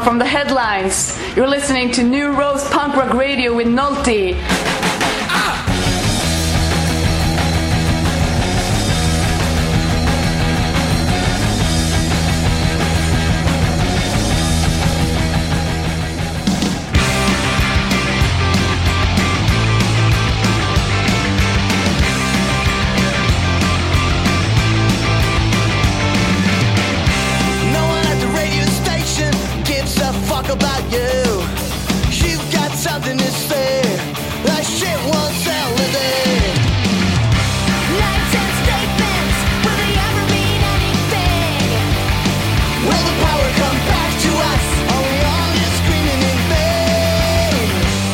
song from the headlines. You're listening to New Rose Punk Rock Radio with Nolte. About you, you've got something to say. That shit won't sell today. Nights and statements, will they ever mean anything? Will the power come back to us? Are we all just screaming in vain?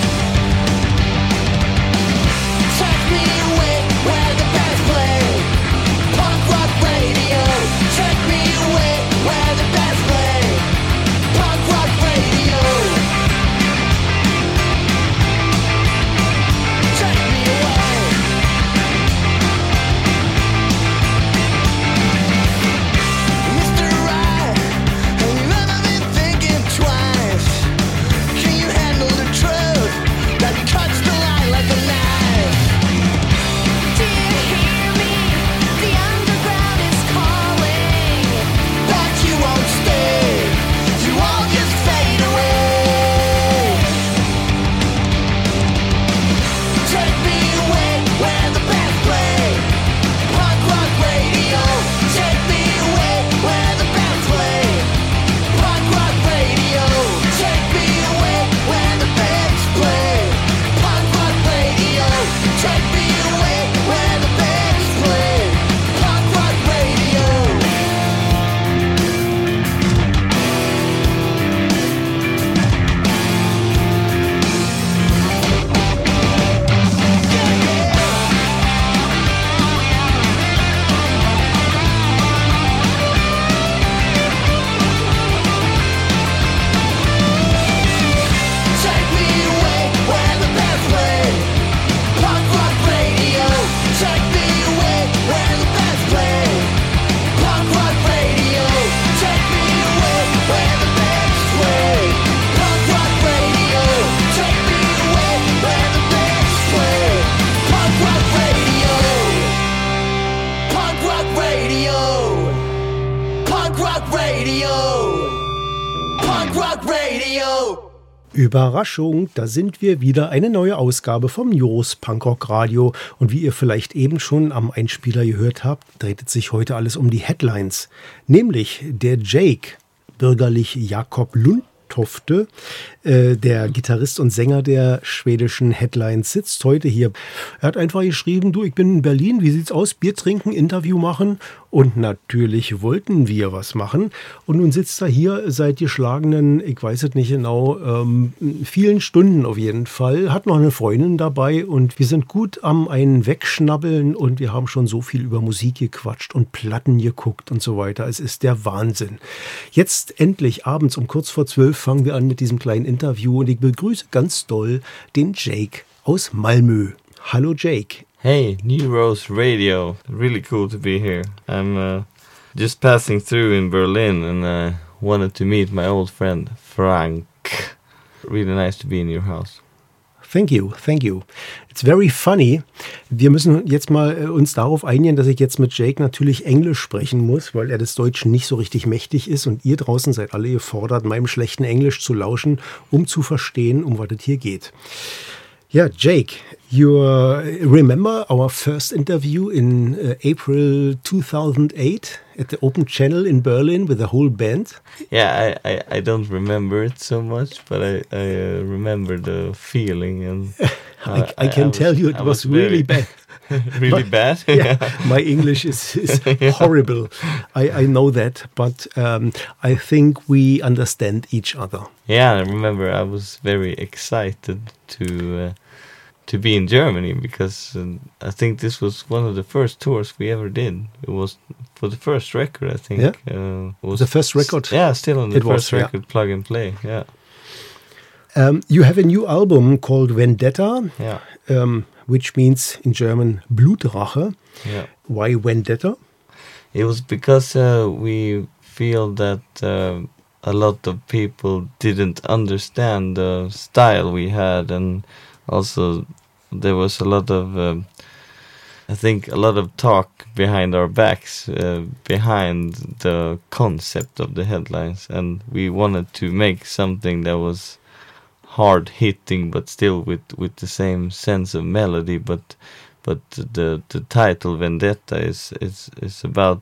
Take me away where the bands play. Punk rock radio. Take me away where the bands play. Punk rock radio. Take me away. Mr. Right, have you ever been thinking twice? Can you handle the truth that cuts the line like a knife? Do you hear me? The underground is calling, but you won't stay. You all just fade away. Take me away where the bands play. Punk rock radio. Take me away where the bands play. Punk rock radio. Take me away where the bands play. Punk rock radio. Take me away where the bands play. Punk rock radio. Take me away where the bands play. Punk rock radio. Take me away where the bands play. Punk rock radio. Take me away where the bands play. Punk rock radio. Take me away where the bands play. Punk rock radio. Punk rock radio. Punk rock radio. Punk rock radio. Überraschung, da sind wir wieder, eine neue Ausgabe vom New Rose Punk Rock Radio. Und wie ihr vielleicht eben schon am Einspieler gehört habt, dreht sich heute alles um die Headlines. Nämlich der Jake, bürgerlich Jakob Lundtofte, der Gitarrist und Sänger der schwedischen Headlines, sitzt heute hier. Er hat einfach geschrieben, du, ich bin in Berlin, wie sieht's aus? Bier trinken, Interview machen? Und natürlich wollten wir was machen. Und nun sitzt er hier seit geschlagenen, ich weiß es nicht genau, vielen Stunden auf jeden Fall. Hat noch eine Freundin dabei und wir sind gut am einen Wegschnabbeln und wir haben schon so viel über Musik gequatscht und Platten geguckt und so weiter. Es ist der Wahnsinn. Jetzt endlich abends um kurz vor 12 fangen wir an mit diesem kleinen Interview und ich begrüße ganz doll den Jake aus Malmö. Hallo Jake. Hey, New Rose Radio. Really cool to be here. I'm just passing through in Berlin and I wanted to meet my old friend Frank. Really nice to be in your house. Thank you, thank you. It's very funny. Wir müssen jetzt mal uns darauf einigen, dass ich jetzt mit Jake natürlich Englisch sprechen muss, weil er des Deutschen nicht so richtig mächtig ist und ihr draußen seid alle gefordert, meinem schlechten Englisch zu lauschen, um zu verstehen, um was es hier geht. Yeah, Jake, you remember our first interview in April 2008 at the Open Channel in Berlin with the whole band? Yeah, I don't remember it so much, but I remember the feeling. And I can tell you it was really bad. Really bad? Yeah, my English is horrible. I know that, but I think we understand each other. Yeah, I remember I was very excited to be in Germany because I think this was one of the first tours we ever did. It was for the first record, I think. Yeah, it was the first record. Yeah, still on the first record, yeah. Plug and Play. Yeah. You have a new album called Vendetta. Yeah. Which means in German Blutrache. Yeah. Why Vendetta? It was because we feel that a lot of people didn't understand the style we had, and also there was a lot of I think a lot of talk behind our backs, behind the concept of the headlines, and we wanted to make something that was hard hitting, but still with the same sense of melody. But the title Vendetta is about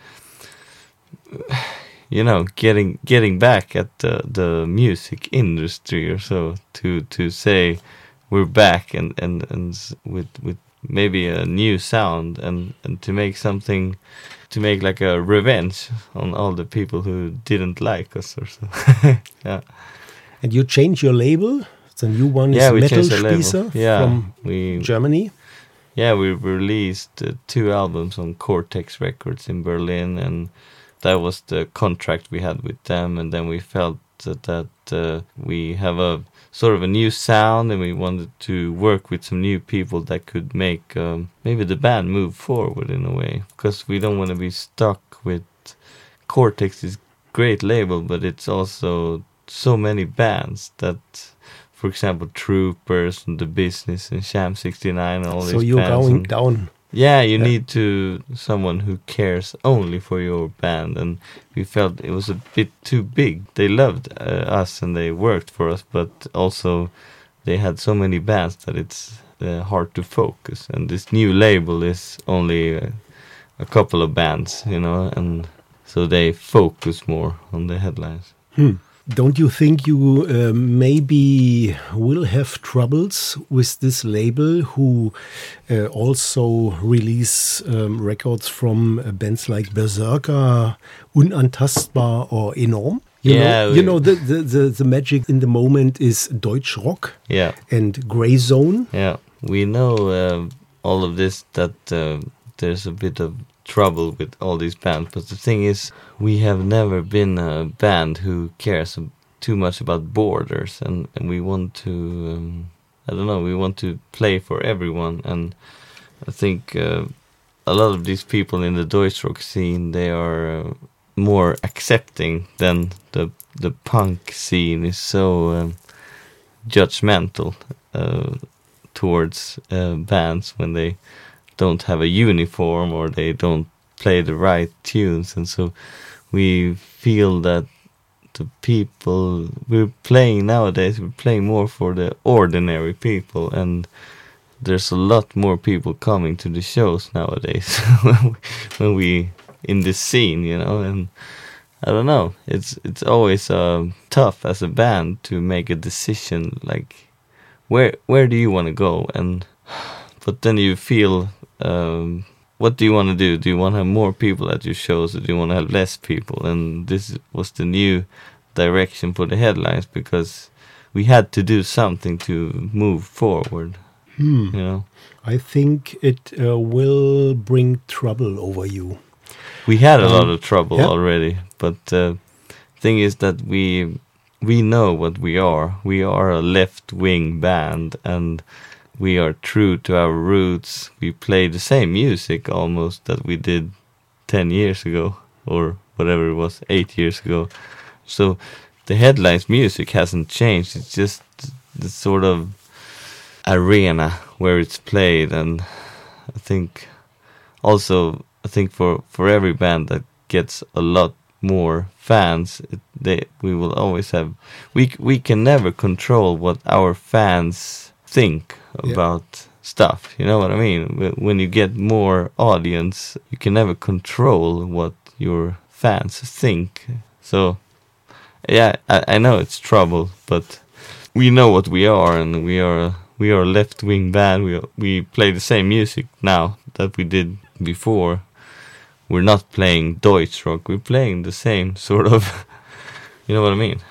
getting back at the music industry or so, to say we're back and with maybe a new sound, and to make something, to make like a revenge on all the people who didn't like us or so. Yeah. And you change your label. The new one is we Metal changed the label. Spießer Yeah, from Germany. Yeah, we released 2 albums on Cortex Records in Berlin, and that was the contract we had with them. And then we felt that we have a sort of a new sound, and we wanted to work with some new people that could make maybe the band move forward in a way, because we don't want to be stuck with Cortex is great label, but it's also so many bands that, for example, Troopers and The Business and Sham 69 and all these bands. So you're going down. Yeah, you need someone who cares only for your band, and we felt it was a bit too big. They loved us and they worked for us, but also they had so many bands that it's hard to focus. And this new label is only a couple of bands, and so they focus more on the headlines. Don't you think you maybe will have troubles with this label, who also release records from bands like Berserker, Unantastbar, or Enorm? You know the magic in the moment is Deutschrock and Grey Zone. Yeah, we know all of this, that there's a bit of trouble with all these bands, but the thing is, we have never been a band who cares too much about borders, and we want to we want to play for everyone. And I think a lot of these people in the Deutschrock scene, they are more accepting than the punk scene is so judgmental towards bands when they don't have a uniform or they don't play the right tunes. And so we feel that the people we're playing nowadays, we're playing more for the ordinary people, and there's a lot more people coming to the shows nowadays when we in this scene, and I don't know, it's always tough as a band to make a decision, like where do you want to go, but then you feel, what do you want to do? Do you want to have more people at your shows, or do you want to have less people? And this was the new direction for the headlines, because we had to do something to move forward. I think it will bring trouble over you. We had a lot of trouble already, but the thing is that we know what we are. We are a left-wing band, and we are true to our roots. We play the same music almost that we did 10 years ago, or whatever it was, 8 years ago. So the headlines music hasn't changed. It's just the sort of arena where it's played. And I think also, for every band that gets a lot more fans, we will always have, we can never control what our fans think about stuff, you know what I mean? When you get more audience, you can never control what your fans think. So yeah, I know it's trouble, but we know what we are, and we are a left-wing band. We play the same music now that we did before. We're not playing Deutschrock. We're playing the same sort of, you know what I mean?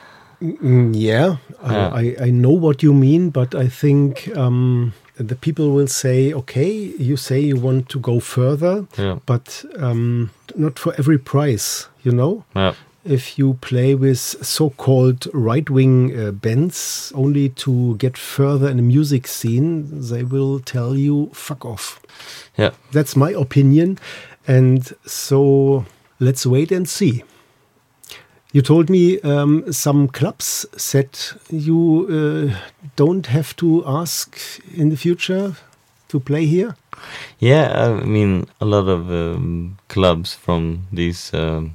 I know what you mean, but I think the people will say, okay, you say you want to go further, but not for every price, Yeah. If you play with so-called right-wing bands only to get further in the music scene, they will tell you, fuck off. Yeah. That's my opinion. And so let's wait and see. You told me some clubs said you don't have to ask in the future to play here. Yeah, I mean a lot of clubs from these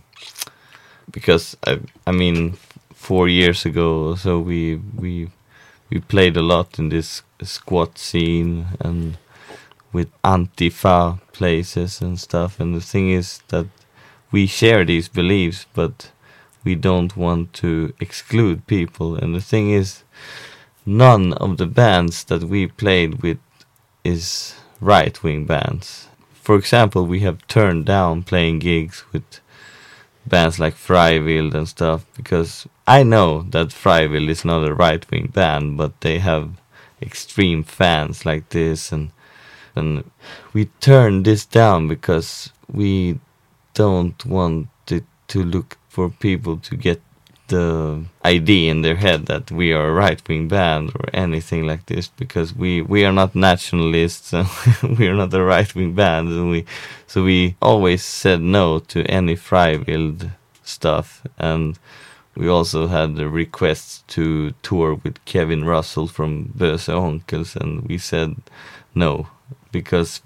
because I mean 4 years ago, so we played a lot in this squat scene and with Antifa places and stuff. And the thing is that we share these beliefs, but we don't want to exclude people. And the thing is, none of the bands that we played with is right-wing bands. For example, we have turned down playing gigs with bands like Freiwild and stuff, because I know that Freiwild is not a right-wing band, but they have extreme fans like this, and we turned this down because we don't want it to look for people to get the idea in their head that we are a right-wing band or anything like this, because we are not nationalists and we are not a right-wing band, and so we always said no to any Freiwild stuff. And we also had the requests to tour with Kevin Russell from Böse Onkels, and we said no, because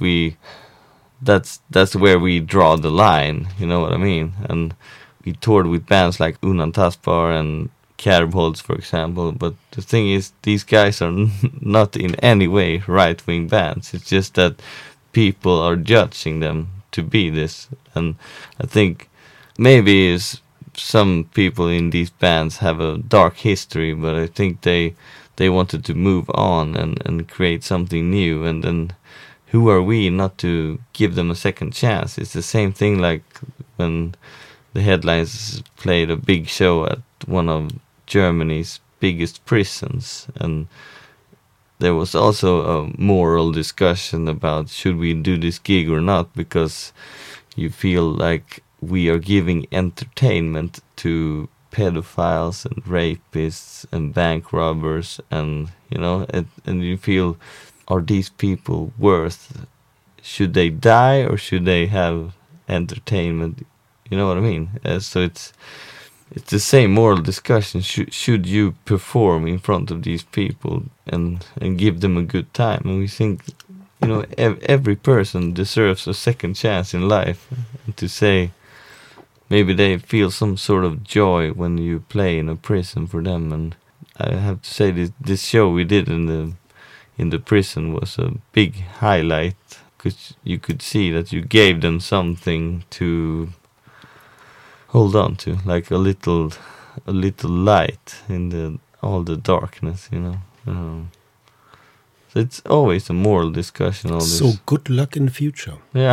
that's where we draw the line, you know what I mean? And we toured with bands like Unantastbar and Kärvholz, for example, but the thing is, these guys are not in any way right-wing bands. It's just that people are judging them to be this. And I think maybe some people in these bands have a dark history, but I think they wanted to move on and create something new. And then who are we not to give them a second chance? It's the same thing like when the Headlines played a big show at one of Germany's biggest prisons, and there was also a moral discussion about should we do this gig or not, because you feel like we are giving entertainment to pedophiles and rapists and bank robbers, and you know, and you feel, are these people worth, should they die or should they have entertainment? You know what I mean? So it's the same moral discussion. Should you perform in front of these people and give them a good time? And we think, you know, every person deserves a second chance in life. And to say, maybe they feel some sort of joy when you play in a prison for them. And I have to say, this show we did in the prison was a big highlight, because you could see that you gave them something to hold on to, like a little light in all the darkness, you know. So it's always a moral discussion. All this. So good luck in the future. Ja.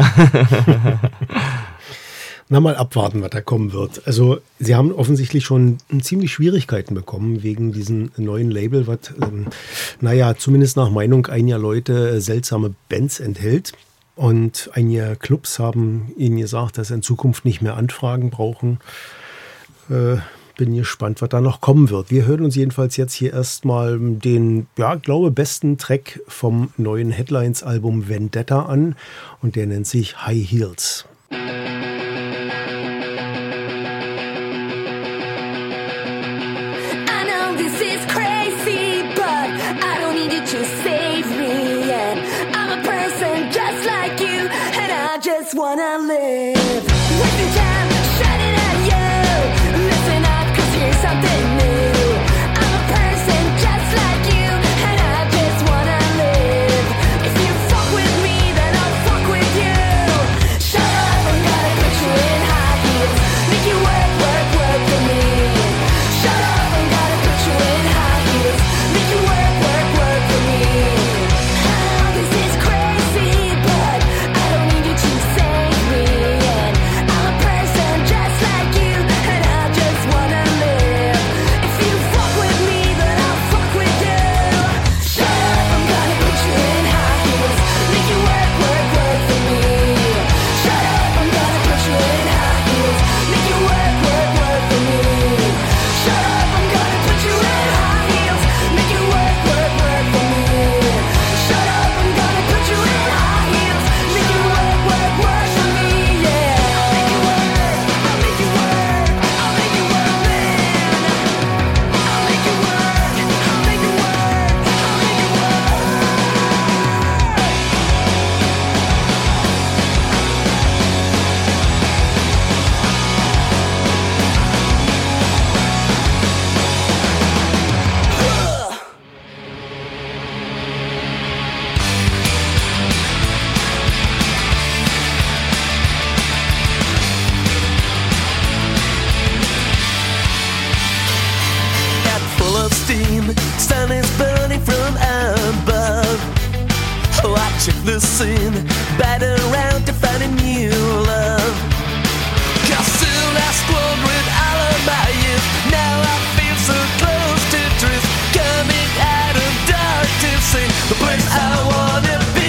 Na, mal abwarten, was da kommen wird. Also, Sie haben offensichtlich schon ziemlich Schwierigkeiten bekommen wegen diesem neuen Label, was, zumindest nach Meinung einiger Leute seltsame Bands enthält. Und einige Clubs haben Ihnen gesagt, dass sie in Zukunft nicht mehr Anfragen brauchen. Bin gespannt, was da noch kommen wird. Wir hören uns jedenfalls jetzt hier erstmal den, besten Track vom neuen Headlines-Album Vendetta an. Und der nennt sich High Heels. Wanna live, wasting time shouting at you. Listen up, 'cause here's something new. I'm a person just like you, and I just wanna live. If you fuck with me, then I'll fuck with you. Shut up, I'm gonna put you in high heels, make you work for me. Shut up, I'm gonna put you in high heels, make you work for me. Oh, this is crazy, but I don't need you to say. And check the scene, battle around to find a new love. Cause soon I squandered all of my youth. Now I feel so close to truth, coming out of dark to see the place I wanna be.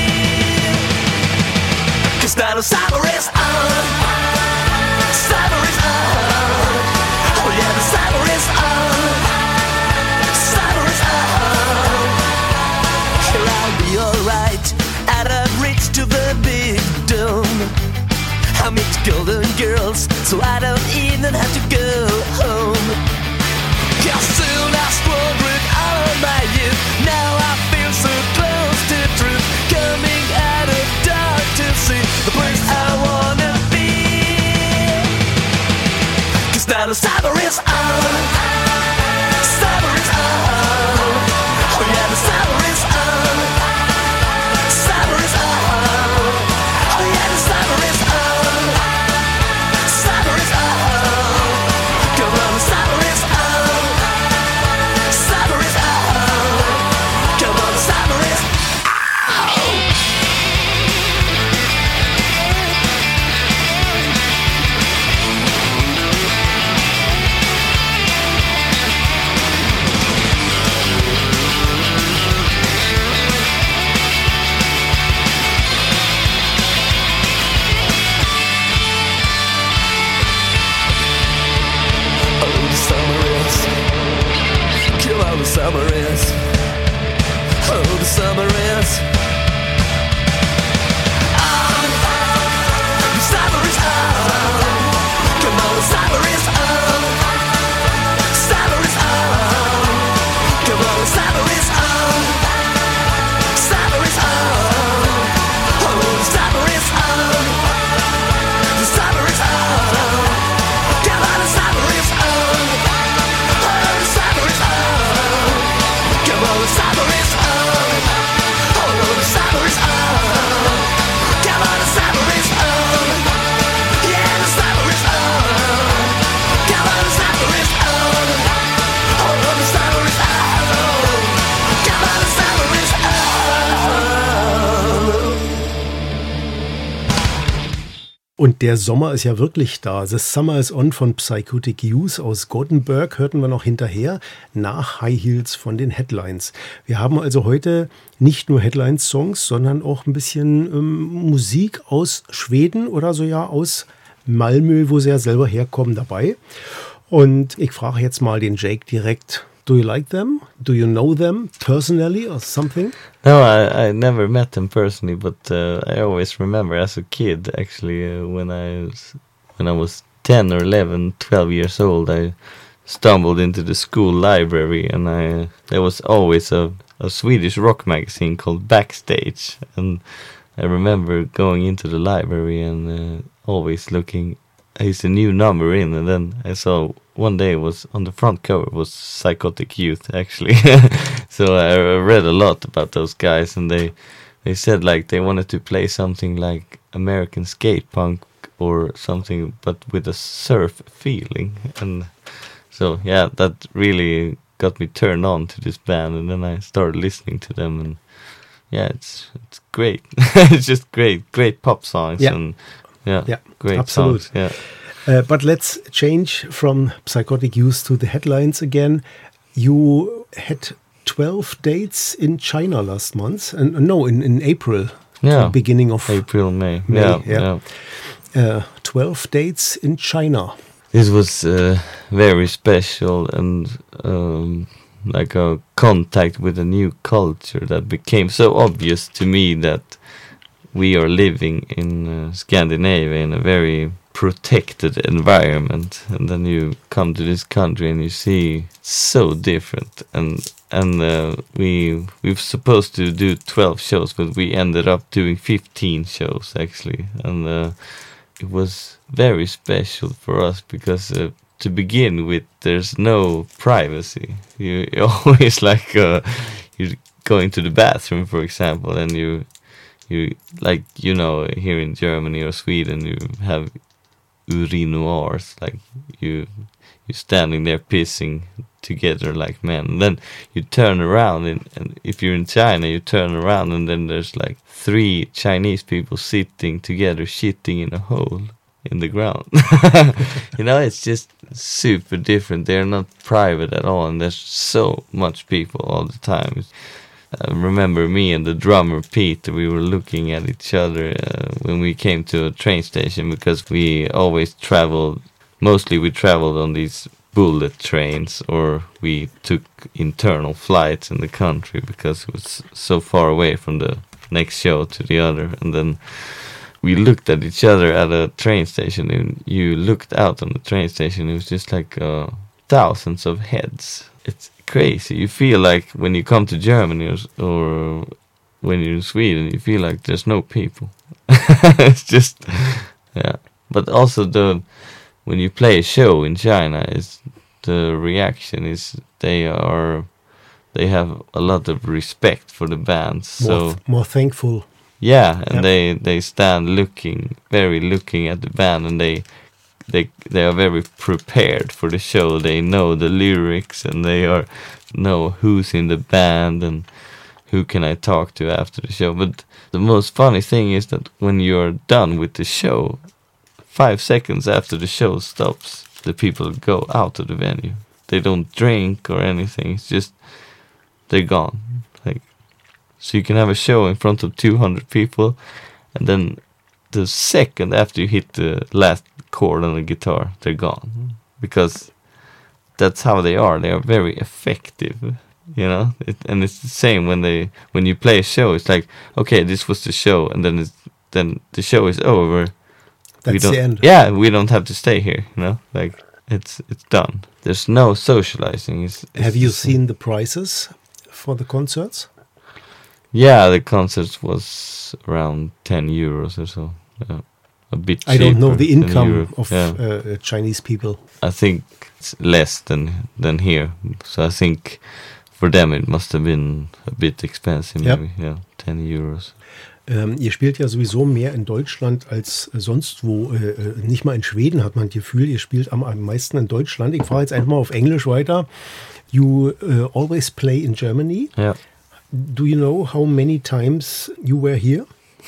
Cause now the summer is on, summer is on. Oh yeah, the summer is on, summer is on. Here I'll be alright, out of reach to the big dome. I meet golden girls, so I don't even have to go home. Cause soon I squandered all of my youth. Now I feel so close to truth, coming out of dark to see the place I wanna be. Cause now the summer is on, summer is on. Oh yeah, the summer is on, summer is on. Oh yeah, the summer is on, summer is on. Come on, the summer is on, summer is on. Come on, the summer is on. The summer is, oh the summer is on, the summer is on. Come on, the summer is on, summer is on. Come on, the summer is on, summer is on. Oh the summer is on, the summer is on. Come on, the summer is on, oh the summer is on. Come on, the summer is on. Oh, the summer is on. Come on, the summer is on. Yeah, the summer is on. Come on, the summer is on. Oh, the summer is on. Come on, the summer is on. Und der Sommer ist ja wirklich da. The Summer is On von Psychotic Youth aus Gothenburg hörten wir noch hinterher, nach High Heels von den Headlines. Wir haben also heute nicht nur Headlines-Songs, sondern auch ein bisschen Musik aus Schweden oder so, ja, aus Malmö, wo sie ja selber herkommen, dabei. Und ich frage jetzt mal den Jake direkt, do you like them? Do you know them personally or something? No, I never met them personally, but I always remember as a kid, actually, when I was 10 or 11, 12 years old, I stumbled into the school library, and there was always a Swedish rock magazine called Backstage, and I remember going into the library and always looking, is a new number in, and then I saw one day was on the front cover was Psychotic Youth, actually. So I read a lot about those guys, and they said like they wanted to play something like American skate punk or something, but with a surf feeling. And so yeah, that really got me turned on to this band, and then I started listening to them, and yeah, it's great. It's just great pop songs, Yeah. and yeah, great absolute. songs. Yeah. But let's change from Psychotic Youth to the headlines again. You had 12 dates in China last month, and no, in April. Yeah, the beginning of April, May. May, Yeah. 12 dates in China. This was very special, and like a contact with a new culture that became so obvious to me that we are living in Scandinavia in a very protected environment, and then you come to this country and you see so different, and we were supposed to do 12 shows, but we ended up doing 15 shows actually, and it was very special for us because to begin with, there's no privacy. You always like you go into the bathroom, for example, and you like, you know, here in Germany or Sweden you have urinoirs, like you you're standing there pissing together like men. And then you turn around, and if you're in China, you turn around, and then there's like 3 Chinese people sitting together shitting in a hole in the ground. You know, it's just super different. They're not private at all, and there's so much people all the time. I remember me and the drummer Peter, we were looking at each other when we came to a train station, because we always traveled, mostly we traveled on these bullet trains, or we took internal flights in the country because it was so far away from the next show to the other. And then we looked at each other at a train station, and you looked out on the train station, it was just like thousands of heads. It's crazy. You feel like when you come to Germany or when you're in Sweden, you feel like there's no people. It's just, yeah. But also when you play a show in China, the reaction is they have a lot of respect for the bands. So more thankful. Yeah, and they stand looking at the band, and they are very prepared for the show. They know the lyrics, and they know who's in the band and who can I talk to after the show. But the most funny thing is that when you're done with the show, 5 seconds after the show stops, the people go out of the venue. They don't drink or anything. It's just they're gone. Like, so you can have a show in front of 200 people, and then the second after you hit the last chord on the guitar, they're gone, because that's how they are. They are very effective, you know. And it's the same when you play a show. It's like, okay, this was the show, and then the show is over. That's the end. Yeah, we don't have to stay here, you know. Like, it's done. There's no socializing. Have you seen the prices for the concerts? Yeah, the concerts was around 10 euros or so. Yeah. A bit cheaper. I don't know the income of Chinese people. I think it's less than here. So I think for them it must have been a bit expensive, maybe. Yeah, 10 euros. Ihr spielt ja sowieso mehr in Deutschland als sonst wo. Nicht mal in Schweden hat man das Gefühl, ihr spielt am meisten in Deutschland. Ich fahre jetzt einfach mal auf Englisch weiter. You always play in Germany. Yeah. Do you know how many times you were here?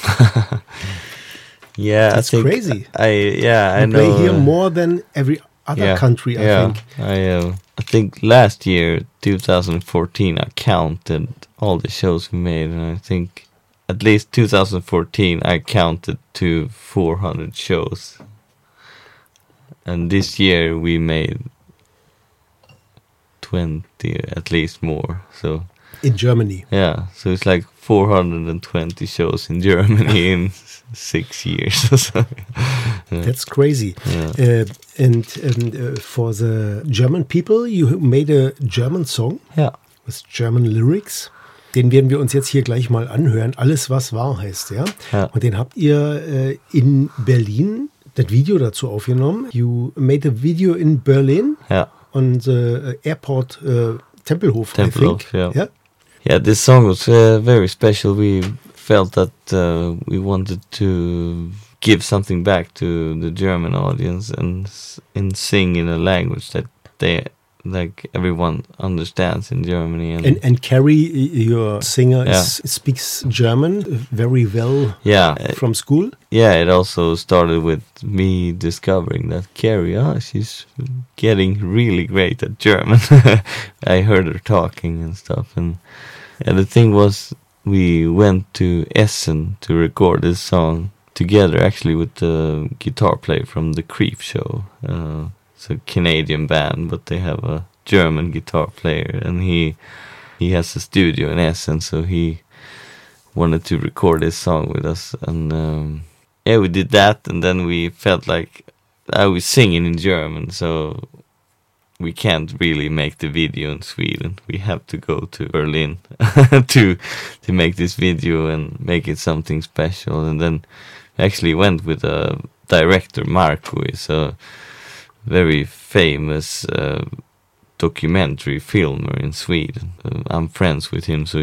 Yeah, that's crazy. I know. Play here more than every other country, I think. I think last year, 2014, I counted all the shows we made, and I think at least 2014 I counted to 400 shows. And this year we made 20, at least more. So in Germany. Yeah, so it's like 420 shows in Germany in 6 years or so. Yeah. That's crazy. Yeah. And for the German people, you made a German song with German lyrics. Den werden wir uns jetzt hier gleich mal anhören. Alles, was wahr heißt, ja? Und den habt ihr in Berlin, das Video dazu aufgenommen. You made a video in Berlin on the airport Tempelhof, I think. Yeah. Yeah, this song was very special. We felt that we wanted to give something back to the German audience and sing in a language that like everyone understands in Germany. And Carrie, your singer, speaks German very well from school? Yeah, it also started with me discovering that Carrie, she's getting really great at German. I heard her talking and stuff. And the thing was, we went to Essen to record this song together, actually, with the guitar player from the Creep Show. It's a Canadian band, but they have a German guitar player, and he has a studio in Essen, so he wanted to record this song with us. And we did that, and then we felt like I was singing in German, so we can't really make the video in Sweden. We have to go to Berlin to make this video and make it something special. And then we actually went with a director, Marco, who is a very famous documentary filmer in Sweden. I'm friends with him, so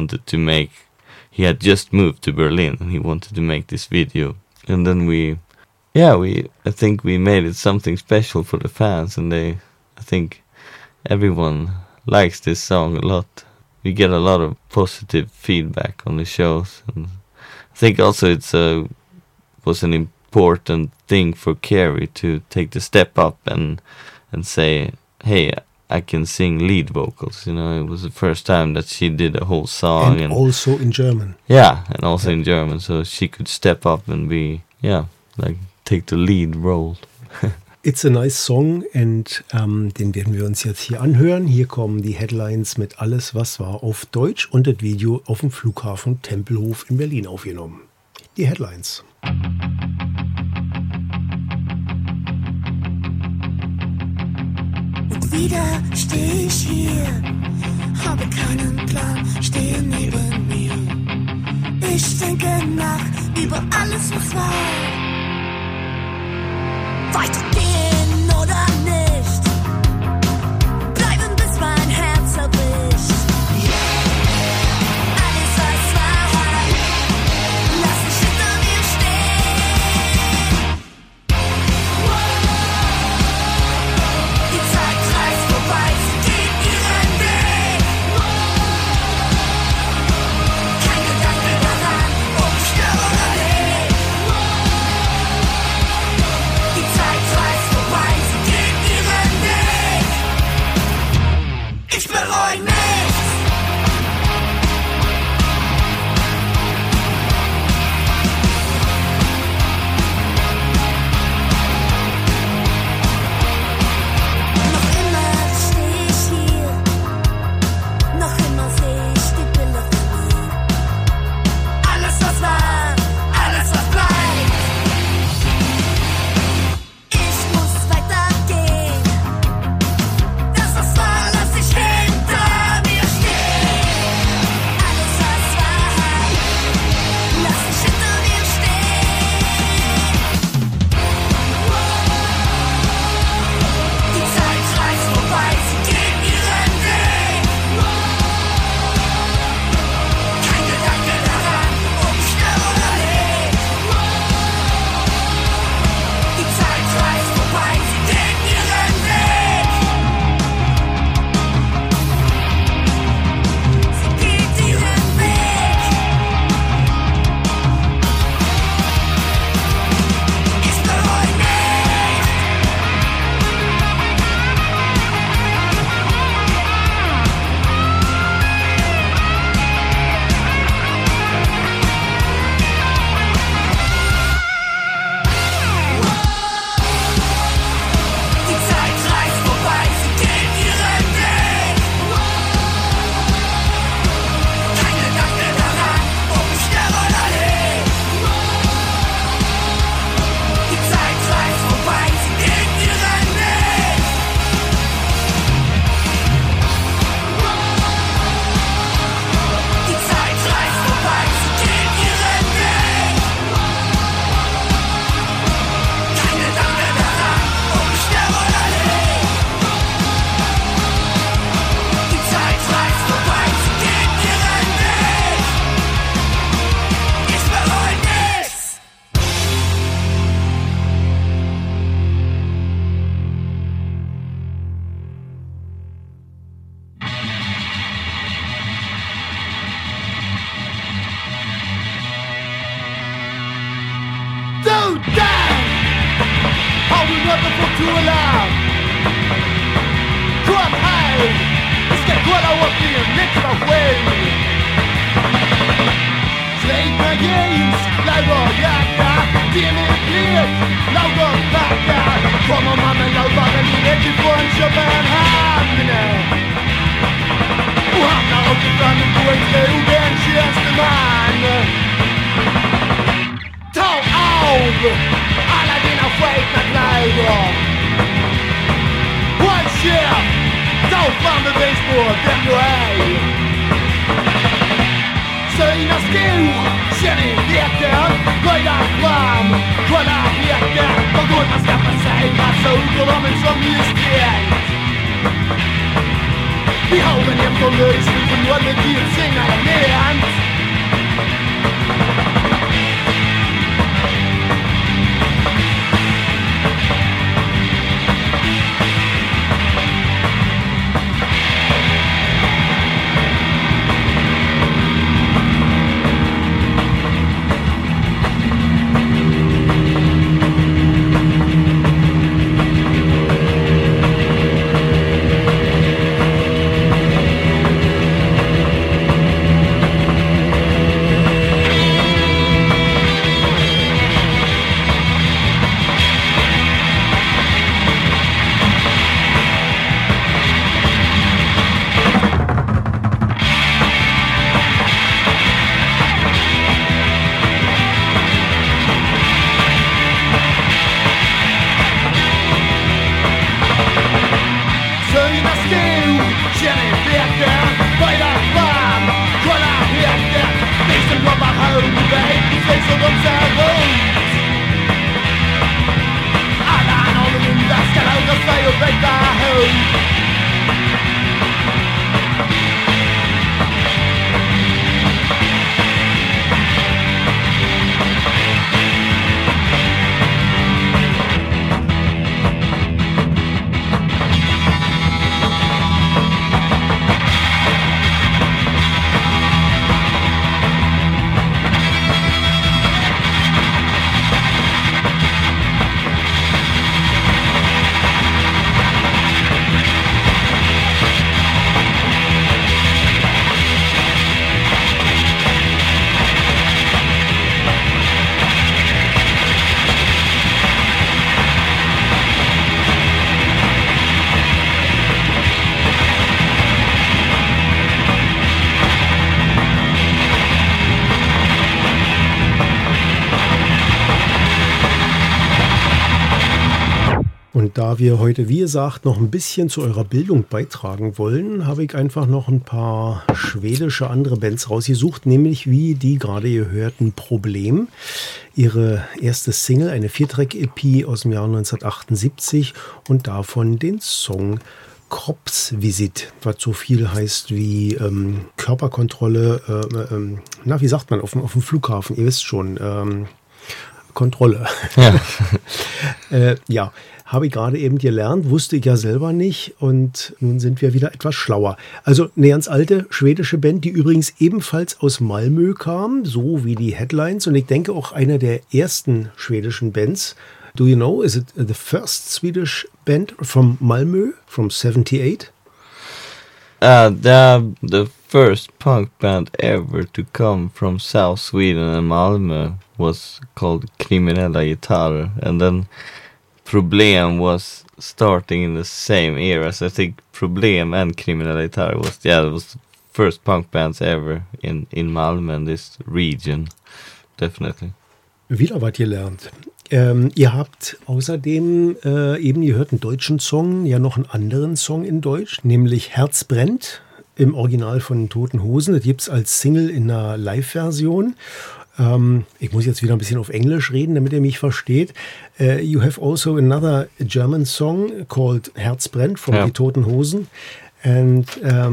he had just moved to Berlin and he wanted to make this video. And then I think we made it something special for the fans, and I think everyone likes this song a lot. We get a lot of positive feedback on the shows, and I think also was an important thing for Carrie to take the step up and say, hey, I can sing lead vocals. It was the first time that she did a whole song. And also in German. Yeah, and also in German. So she could step up and take the lead role. It's a nice song, and den werden wir uns jetzt hier anhören. Hier kommen die Headlines mit Alles, was war auf Deutsch und das Video auf dem Flughafen Tempelhof in Berlin aufgenommen. Die Headlines. Und wieder stehe ich hier, habe keinen Plan, stehe neben mir. Ich denke nach über alles, was war. Weitergehen oder nicht? Bleiben, bis mein Herz zerbricht. Alles, was war, lass mich hinter mir stehen. Die Zeit reist vorbei, sie geht ihren Weg. Kein Gedanke daran, ob ich störe oder lebe. Die Zeit reist vorbei, sie geht ihren Weg. Ich bereue nichts. Noch immer stehe ich hier, noch immer sehe ich die Bilder von mir. Alles, was war, alles, was bleibt. Ich muss weitergehen. Das, was war, lass ich hinter mir stehen. Alles, was war, lass ich hinter mir stehen. Die Zeit reist vorbei, sie geht ihren Weg. Kein Gedanke daran, ob ich störe oder lebe. Die Zeit reist vorbei, sie geht ihren Weg. Sie geht ihren Weg. Ich bereue nicht. Die Zeit reist vorbei, sie geht ihren Weg. Kein Gedanke daran, ob ich störe oder lebe. Die Zeit reist vorbei, sie geht ihren Weg. Die Zeit reist vorbei, sie geht ihren Weg. Kein Gedanke daran, ob ich störe oder lebe. Die Zeit reist vorbei, sie geht ihren Weg. Ich bereue nichts. So damn! Holding nothing for too long. Come home. Es geht gut auf dir, nichts auf Way. Släger James, Leiber, ja, die mit Blick, lauter Packer. Komm mal mit lauter, wenn du nicht die Freundschaft haben. Du hast da aufgestanden, du ins Leben, der erste Mann. Tau auf! Aladdin auf Wake Leiber! One share! Tau from the baseboard, then you hey! Säg na skor, känn i leken, höjda fram, kolla leken, vad går man skaffa sig, massa ord om en som just helt. Vi har en efterlösning för någon med vildsängar med. Und da wir heute, wie gesagt, noch ein bisschen zu eurer Bildung beitragen wollen, habe ich einfach noch ein paar schwedische andere Bands rausgesucht, nämlich wie die gerade gehörten Problem. Ihre erste Single, eine 4-Track-EP aus dem Jahr 1978 und davon den Song Kroppsvisit, was so viel heißt wie Körperkontrolle, wie sagt man auf dem Flughafen, ihr wisst schon, Kontrolle. Ja, habe ich gerade eben gelernt, wusste ich ja selber nicht und nun sind wir wieder etwas schlauer. Also eine ganz alte schwedische Band, die übrigens ebenfalls aus Malmö kam, so wie die Headlines und ich denke auch eine der ersten schwedischen Bands. Do you know, is it the first Swedish band from Malmö, from 78? The first punk band ever to come from South Sweden and Malmö was called Kriminella Gitarrer, and then Problem was starting in the same era. So I think Problem and Kriminella Gitarrer was the first punk bands ever in Malmö and this region, definitely. Wieder was gelernt. Ihr habt außerdem eben gehört einen deutschen Song, ja noch einen anderen Song in Deutsch, nämlich Herz brennt im Original von Toten Hosen. Das gibt es als Single in einer Live-Version. Ich muss jetzt wieder ein bisschen auf Englisch reden, damit ihr mich versteht. You have also another German song called Herz brennt from die Toten Hosen. And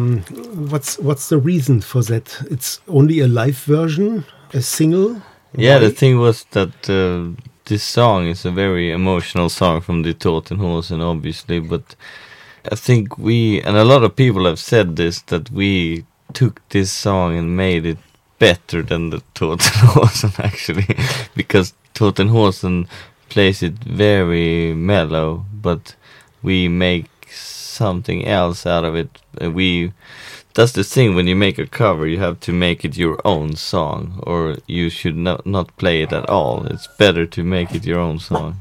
what's the reason for that? It's only a live version, a single? Yeah, the thing was that this song is a very emotional song from the Toten Hosen, obviously, but I think and a lot of people have said this, that we took this song and made it better than the Toten Hosen, actually, because Toten Hosen plays it very mellow, but we make something else out of it. That's the thing, when you make a cover, you have to make it your own song, or you should not play it at all. It's better to make it your own song.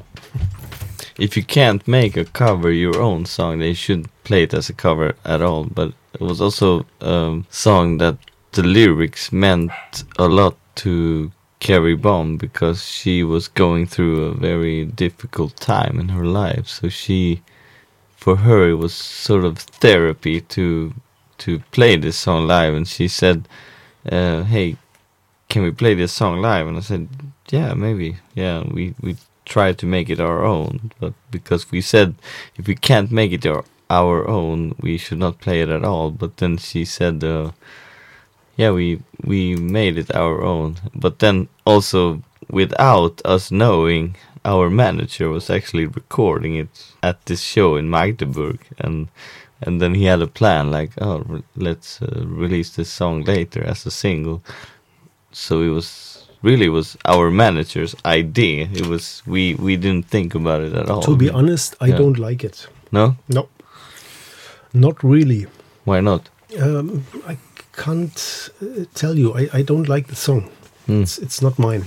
If you can't make a cover your own song, they should play it as a cover at all. But it was also a song that the lyrics meant a lot to Carrie Baum, because she was going through a very difficult time in her life. So for her, it was sort of therapy to play this song live, and she said, hey, can we play this song live? And I said, yeah, maybe. Yeah, we tried to make it our own, but because we said if we can't make it our own, we should not play it at all. But then she said, yeah, we made it our own. But then also, without us knowing, our manager was actually recording it at this show in Magdeburg, and then he had a plan, like, let's release this song later as a single. So it was our manager's idea. It was we didn't think about it at all. To be honest, I don't like it. No? No. Not really. Why not? I can't tell you. I don't like the song. It's not mine.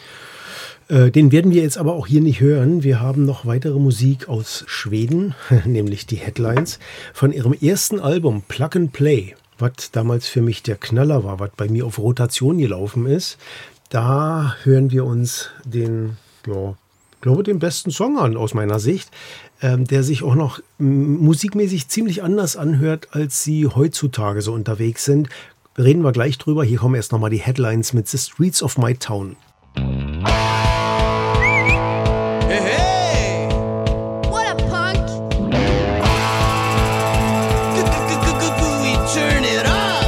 Den werden wir jetzt aber auch hier nicht hören. Wir haben noch weitere Musik aus Schweden, nämlich die Headlines, von ihrem ersten Album Plug and Play, was damals für mich der Knaller war, was bei mir auf Rotation gelaufen ist. Da hören wir uns den besten Song an, aus meiner Sicht, der sich auch noch musikmäßig ziemlich anders anhört, als sie heutzutage so unterwegs sind. Reden wir gleich drüber. Hier kommen erst nochmal die Headlines mit The Streets of My Town. Hey, What a punk! we turn it up.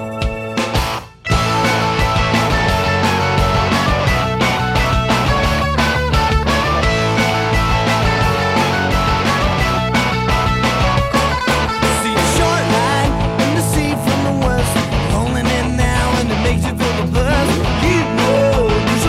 See the short line and the sea from the west, rolling in now and it makes you feel the buzz. You know the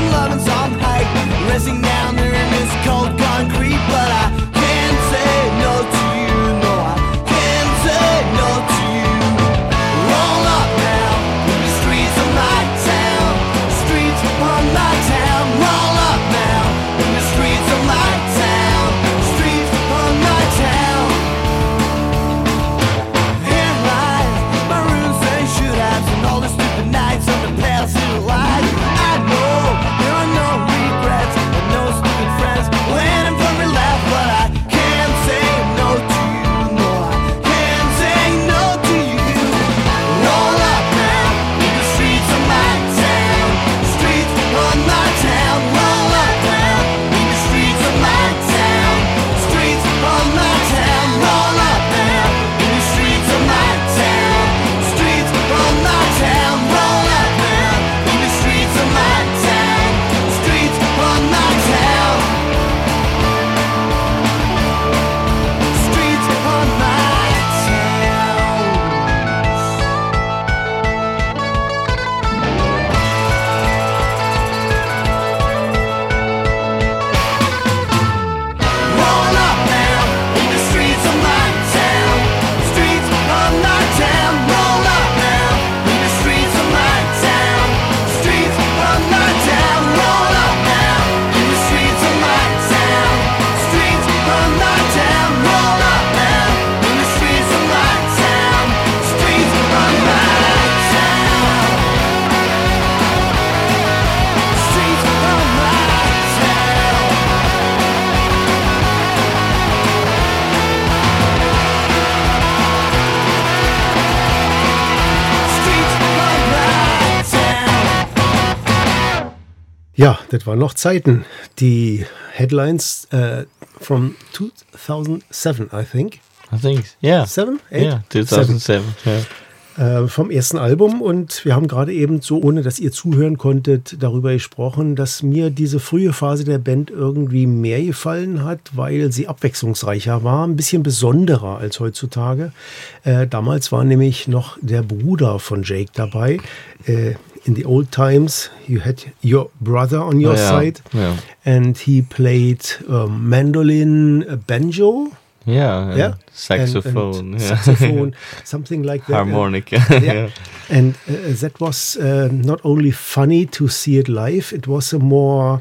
Ja, das waren noch Zeiten. Die Headlines from 2007, I think. I think, yeah. 7? 8? Yeah, 2007. Yeah. Vom ersten Album, und wir haben gerade eben so, ohne dass ihr zuhören konntet, darüber gesprochen, dass mir diese frühe Phase der Band irgendwie mehr gefallen hat, weil sie abwechslungsreicher war, ein bisschen besonderer als heutzutage. Damals war nämlich noch der Bruder von Jake dabei. In the old times, you had your brother on your side, and he played mandolin, banjo. Yeah, saxophone. And saxophone, something like that. Harmonica. Yeah. And that was not only funny to see it live, it was a more...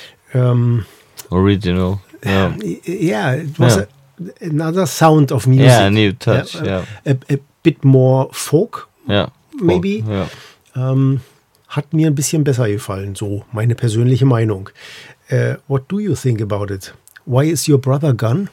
original. Yeah, it was another sound of music. Yeah, a new touch, A bit more folk, maybe. Hat mir ein bisschen besser gefallen, so meine persönliche Meinung. What do you think about it? Why is your brother gone?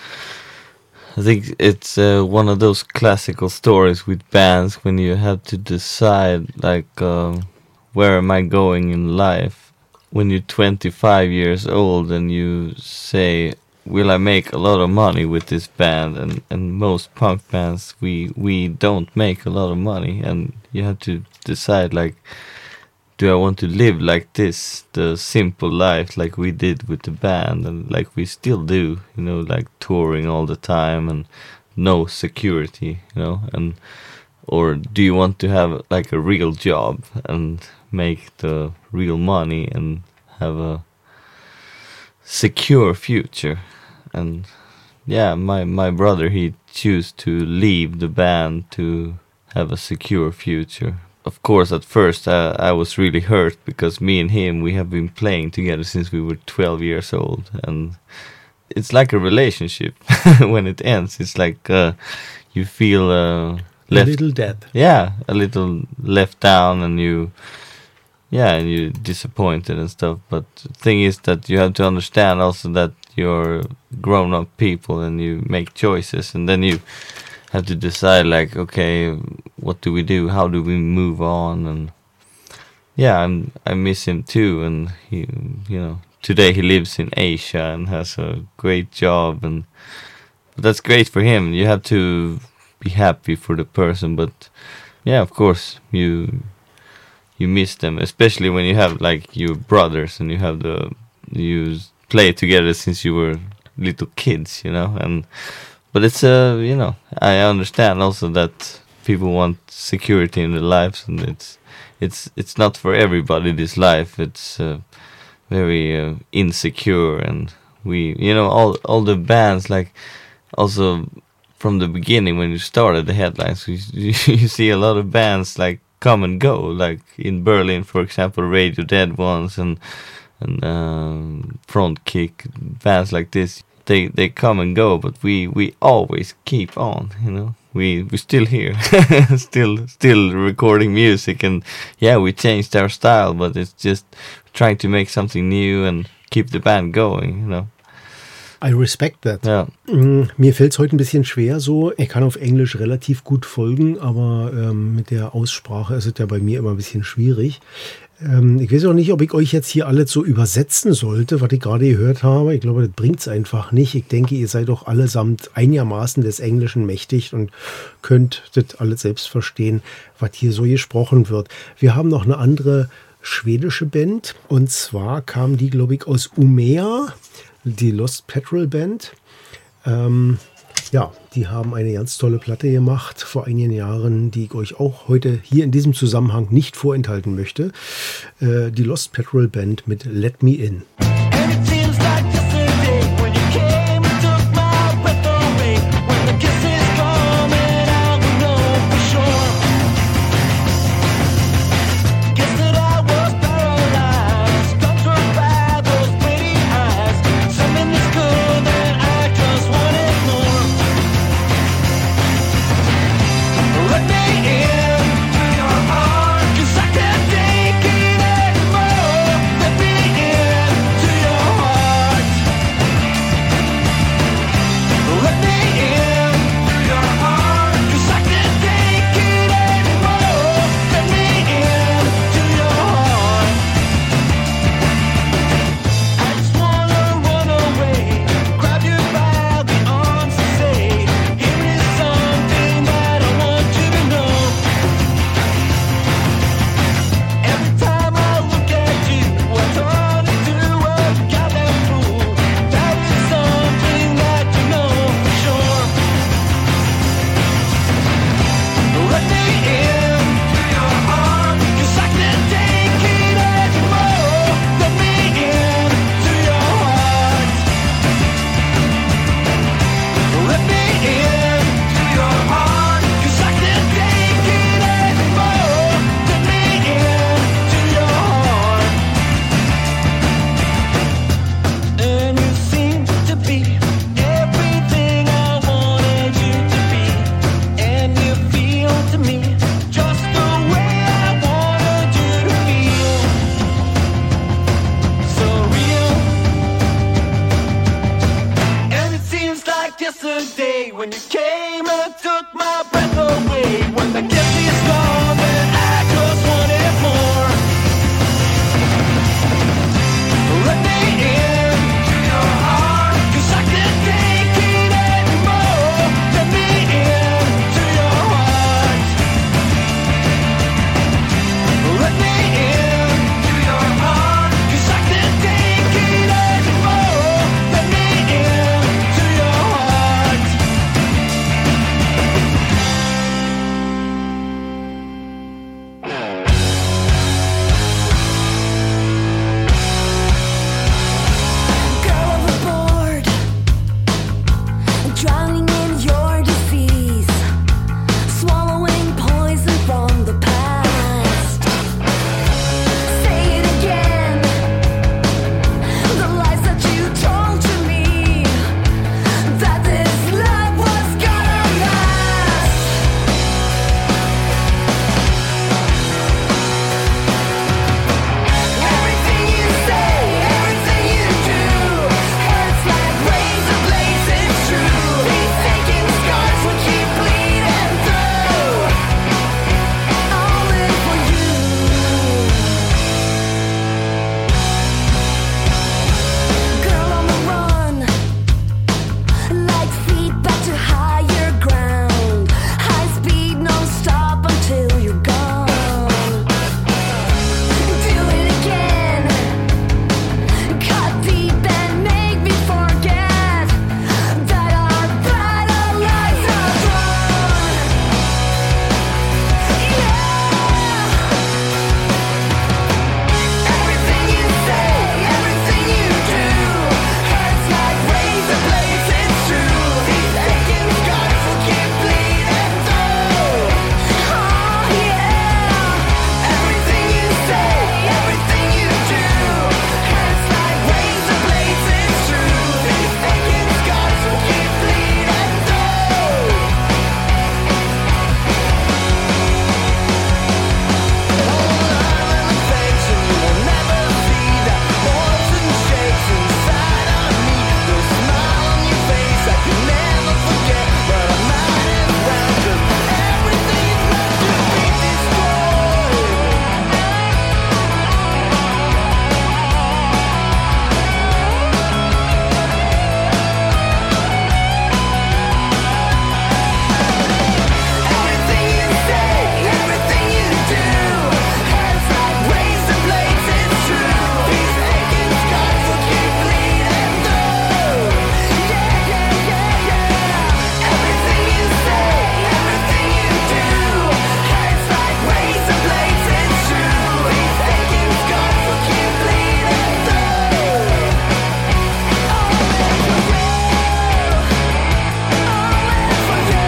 I think it's one of those classical stories with bands when you have to decide, like, where am I going in life? When you're 25 years old and you say, will I make a lot of money with this band? And most punk bands, we don't make a lot of money, and you have to decide, like, do I want to live like this, the simple life like we did with the band and like we still do, you know, like touring all the time and no security, you know, and or do you want to have like a real job and make the real money and have a secure future? And yeah, my brother, he chose to leave the band to have a secure future. Of course, at first I was really hurt because me and him, we have been playing together since we were 12 years old, and it's like a relationship. When it ends, it's like you feel left, a little dead. Yeah, a little left down, and and you're disappointed and stuff. But the thing is that you have to understand also that you're grown-up people and you make choices, and then you have to decide, like, okay, what do we do? How do we move on? And yeah, I miss him too. And he, you know, today he lives in Asia and has a great job, and that's great for him. You have to be happy for the person, but yeah, of course, you miss them, especially when you have like your brothers and you play together since you were little kids, you know, but it's you know, I understand also that people want security in their lives, and it's not for everybody, this life. It's very insecure, and we, you know, all the bands, like, also from the beginning when you started the Headlines, you see a lot of bands like come and go, like in Berlin, for example, Radio Dead ones and Front Kick, bands like this. They come and go, but we always keep on, you know. We still here, still recording music, and yeah, we changed our style, but it's just trying to make something new and keep the band going, you know. I respect that. Ja. Mir fällt es heute ein bisschen schwer so. Ich kann auf Englisch relativ gut folgen, aber mit der Aussprache ist es ja bei mir immer ein bisschen schwierig. Ich weiß auch nicht, ob ich euch jetzt hier alles so übersetzen sollte, was ich gerade gehört habe. Ich glaube, das bringt es einfach nicht. Ich denke, ihr seid doch allesamt einigermaßen des Englischen mächtig und könnt das alles selbst verstehen, was hier so gesprochen wird. Wir haben noch eine andere schwedische Band, und zwar kam die, glaube ich, aus Umeå, die Lost Petrol Band. Ja, die haben eine ganz tolle Platte gemacht vor einigen Jahren, die ich euch auch heute hier in diesem Zusammenhang nicht vorenthalten möchte. Die Lost Petrol Band mit Let Me In. To when you came and took my breath away. When the gift is gone, then I just wanted more. Let me in to your heart, 'cause I can't take it anymore. Let me in to your heart. Let me in to your heart, 'cause I can't take it anymore. Let me in to your heart. Girl overboard, drowning in your disease, swallowing poison from the past. Say it again, the lies that you told to me, that this love was gonna last. Everything you say, everything you do, hurts like razor blades, it's true. These aching scars will keep bleeding through. I'll live for you. Girl on the run, like feet back to higher ground. High speed, no stop until you're gone. Do it again, cut deep and make me forget that our battle lines are drawn. Everything you say, everything you do, hurts like razor blades, it's true. These aching scars will keep bleeding through. Oh yeah. Everything you say, everything you do, hurts like razor blades, it's true. These aching scars will keep bleeding through. Everything you say, everything you do, hurts like razor blades, it's true. These aching scars will keep bleeding through. Yeah, yeah, yeah, yeah. Everything you say, everything you do, hurts like razor blades, it's true. These aching scars will keep bleeding through. I'll live for you. I'll live for you.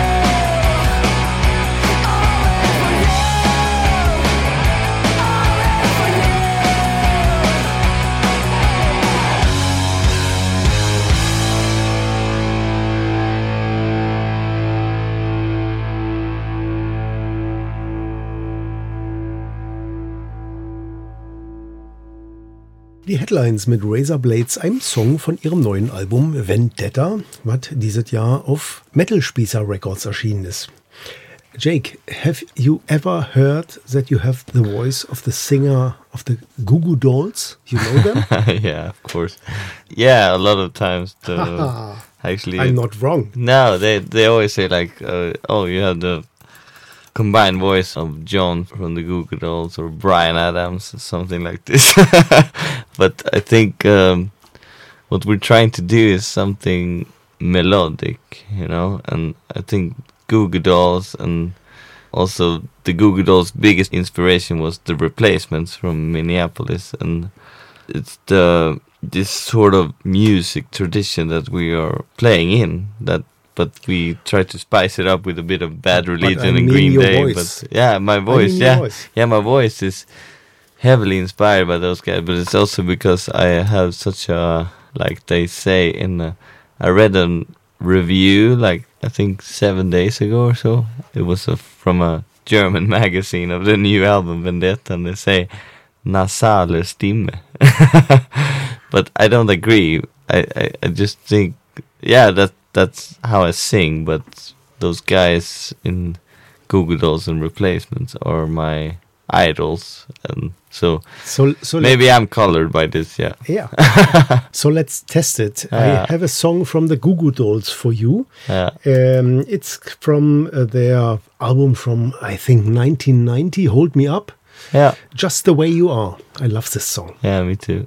Die Headlines mit Razor Blades, einem Song von ihrem neuen Album Vendetta, was dieses Jahr auf Metal Spießer Records erschienen ist. Jake, have you ever heard that you have the voice of the singer of the Goo Goo Dolls? You know them? Yeah, of course. Yeah, a lot of times. Actually, I'm not wrong. No, they always say like, oh, you have the combined voice of John from the Goo Goo Dolls or Bryan Adams, something like this. But I think what we're trying to do is something melodic, you know, and I think Goo Goo Dolls and also the Goo Goo Dolls' biggest inspiration was the Replacements from Minneapolis, and it's this sort of music tradition that we are playing in, but we try to spice it up with a bit of Bad Religion and Green Day. Voice. But yeah, my voice, my voice is heavily inspired by those guys, but it's also because I have such a, like they say I read a review like I think 7 days ago or so. It was from a German magazine of the new album Vendetta, and they say nasale stimme. But I don't agree. I just think, yeah, that's how I sing. But those guys in Goo Goo Dolls and Replacements are my idols, and so maybe I'm colored by this. Yeah. Yeah. So let's test it. Yeah. I have a song from the Goo Goo Dolls for you. Yeah. It's from their album from, I think, 1990, Hold Me Up. Yeah. Just the Way You Are. I love this song. Yeah. Me too.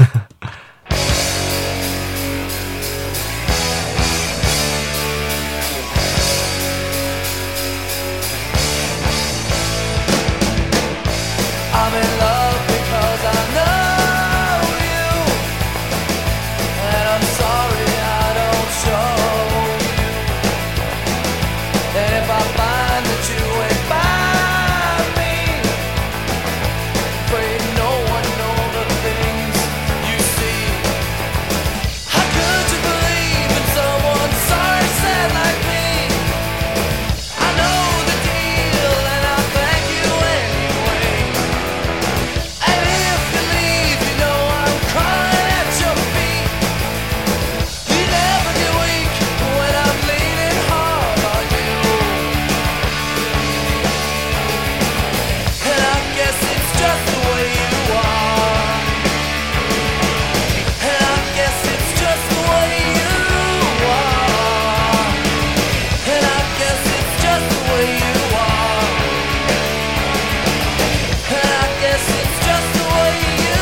I'm in love because I know you, and I'm sorry I don't show you. And if I find that you ain't by me, afraid no one know the things you see. How could you believe in someone sorry, sad like me? I know the deal, and I thank you anyway. And if you leave, you know I'm crying at your feet. You never get weak when I'm leaning hard on you. And I guess it's just the way you are. And I guess it's just the way you are. And I guess it's just the way you are. And I guess it's just the way you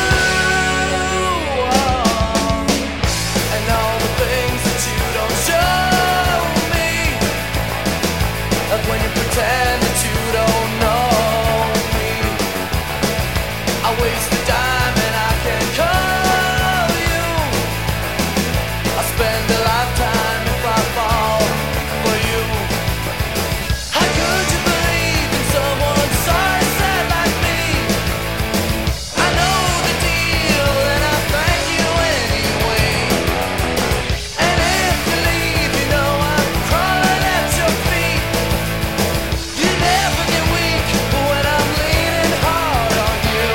are. And all the things that you don't show me, like when you pretend that you don't know me. I waste the time and I can't call you. I spend a lifetime if I fall for you. How could you believe in someone sorry, sad like me? I know the deal, and I thank you anyway. And if you leave, you know I'm crawling at your feet. You never get weak when I'm leaning hard on you.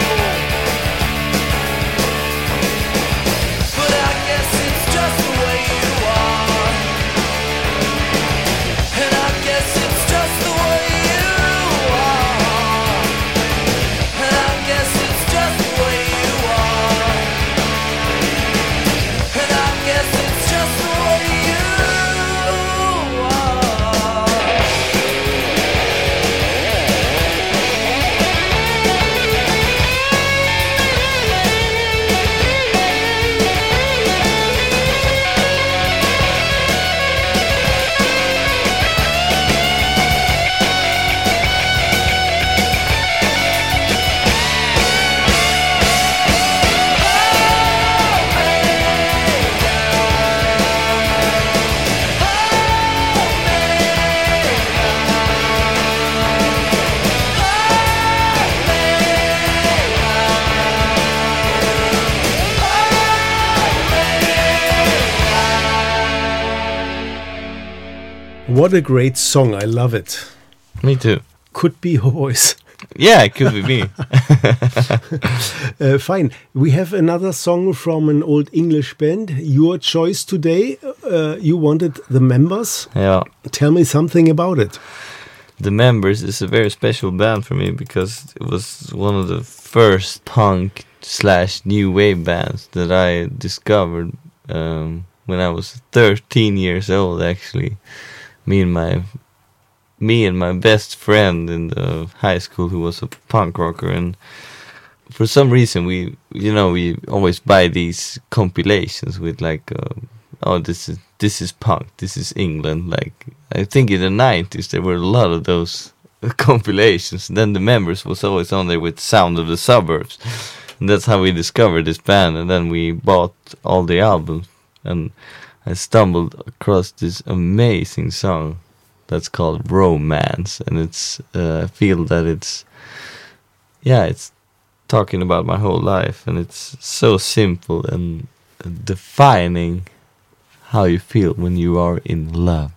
But I guess it's just the way you are. And I guess it's just the way you are. And I guess it's just the way you are. And I guess it's just the way you are. What a great song. I love it. Me too. Could be your voice. Yeah, it could be me. Fine. We have another song from an old English band. Your choice today. You wanted The Members. Yeah. Tell me something about it. The Members is a very special band for me because it was one of the first punk / new wave bands that I discovered when I was 13 years old. Actually, me and my best friend in the high school, who was a punk rocker, and for some reason we always buy these compilations with like this is punk, this is England. Like, I think in the 90s there were a lot of those compilations. And then The Members was always on there with Sound of the Suburbs, and that's how we discovered this band. And then we bought all the albums, and I stumbled across this amazing song that's called Romance, and I feel that it's talking about my whole life, and it's so simple and defining how you feel when you are in love.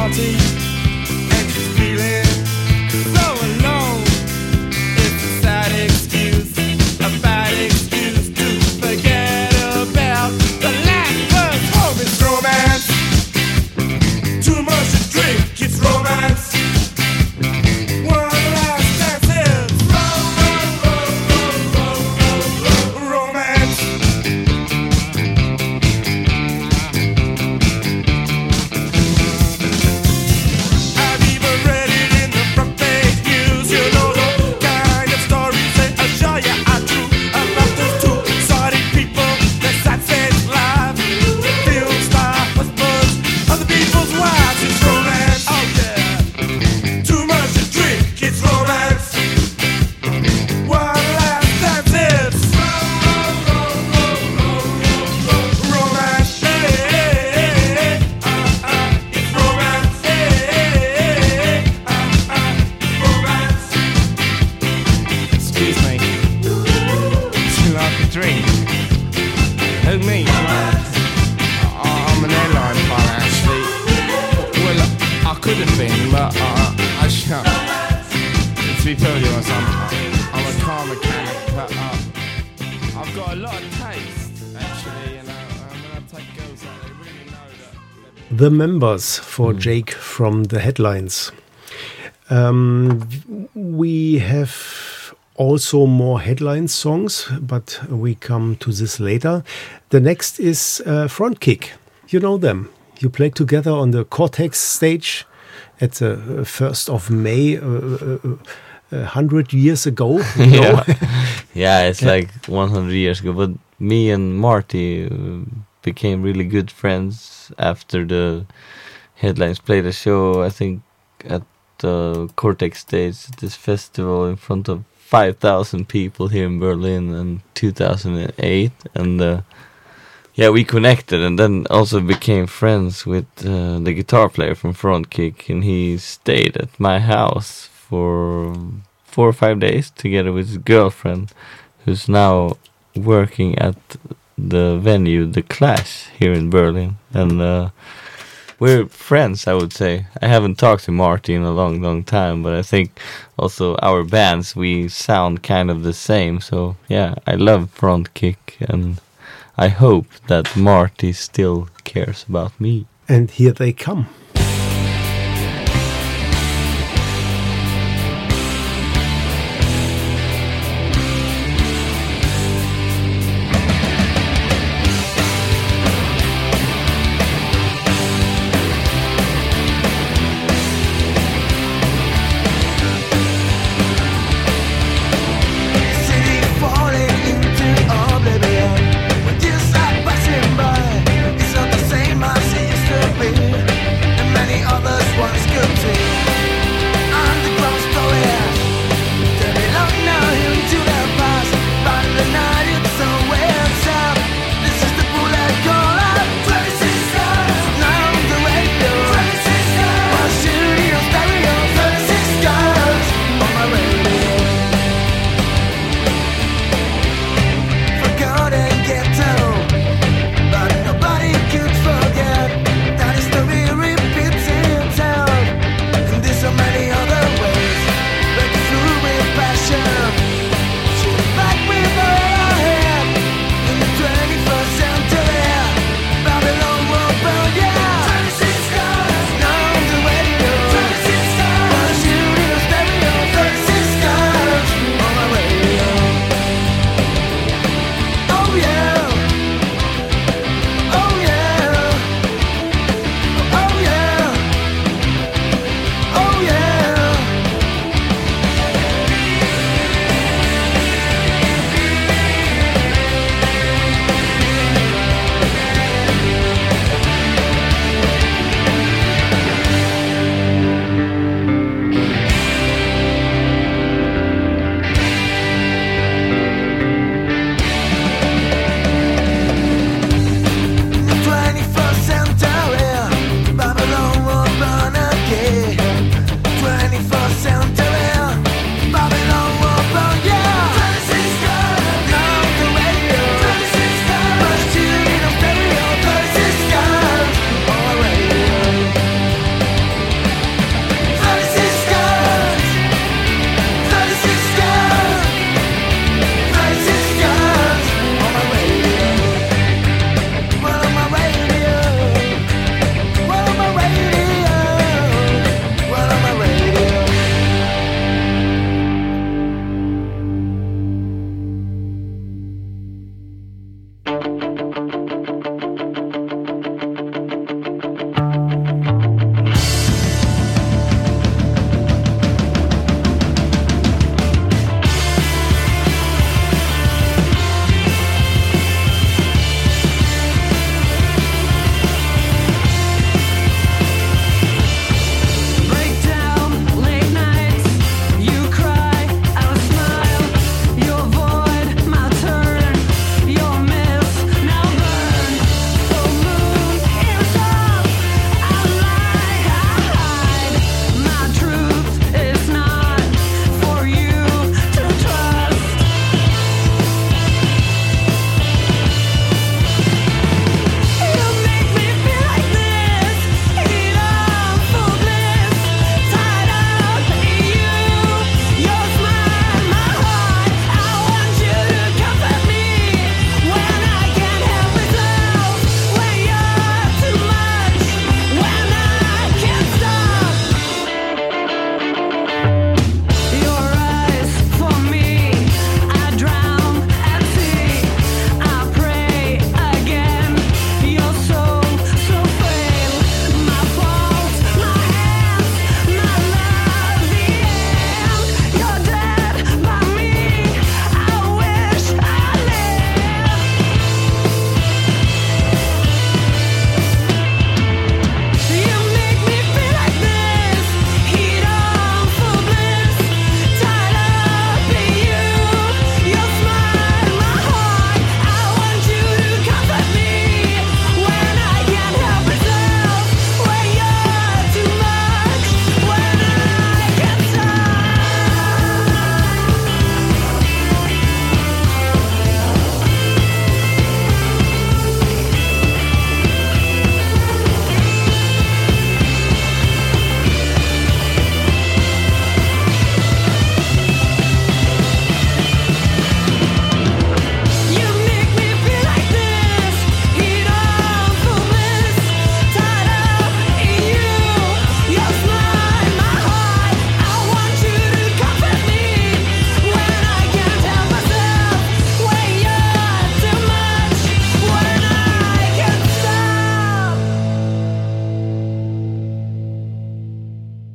party, and she's feeling so alone. It's a sad excuse, a bad excuse to forget about the lack of hope. It's romance. Too much to drink, it's romance. One last dance is romance. I've even read it in the front page news. You know the kind of stories they assure you are true about those two-sided people. Their sad face live, filled by whispers of the people's wives. It's romance. Oh yeah. Too much to drink, it's romance. One last dance is romance. It's romance. Romance. Excuse me. Do you like a drink? Who, me? I'm an airline pilot, actually. Well, I could have been, but I shan't. To be perfectly honest, I'm a car mechanic, but I've got a lot of taste, actually, and when I take girls out, they really know that. The Members for Jake from the Headlines. We have also more Headlines songs, but we come to this later. The next is Front Kick. You know them. You played together on the Cortex stage at the 1st of May 100 years ago. you know? Yeah, it's like 100 years ago. But me and Marty became really good friends after the Headlines played a show, I think, at the Cortex stage, this festival in front of 5,000 people here in Berlin in 2008. And yeah, we connected and then also became friends with the guitar player from Front Kick. And he stayed at my house for 4 or 5 days together with his girlfriend, who's now working at the venue The Clash here in Berlin. And we're friends, I would say. I haven't talked to Marty in a long, long time, but I think also our bands, we sound kind of the same. So yeah, I love Front Kick, and I hope that Marty still cares about me. And here they come. City falling into oblivion. When you start passing by, it's not the same as it used to be. And